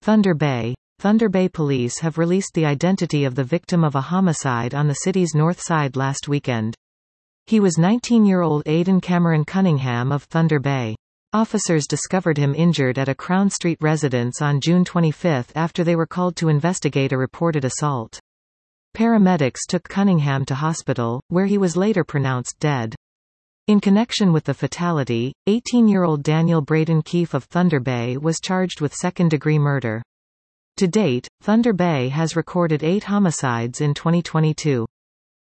Thunder Bay. Thunder Bay police have released the identity of the victim of a homicide on the city's north side last weekend. He was 19-year-old Aidan Cameron Cunningham of Thunder Bay. Officers discovered him injured at a Crown Street residence on June 25 after they were called to investigate a reported assault. Paramedics took Cunningham to hospital, where he was later pronounced dead. In connection with the fatality, 18-year-old Daniel Braden Keefe of Thunder Bay was charged with second-degree murder. To date, Thunder Bay has recorded 8 homicides in 2022.